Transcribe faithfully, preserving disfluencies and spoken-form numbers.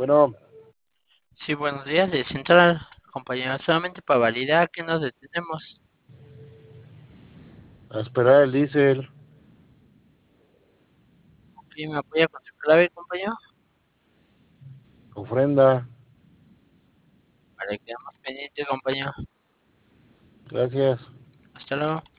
Bueno, Sí, buenos días, de Central, compañero. Solamente para validar que nos detenemos. a esperar el diésel, ¿Y me apoya con su clave, compañero? ofrenda. Para que quedemos pendientes, compañero. Gracias. Hasta luego.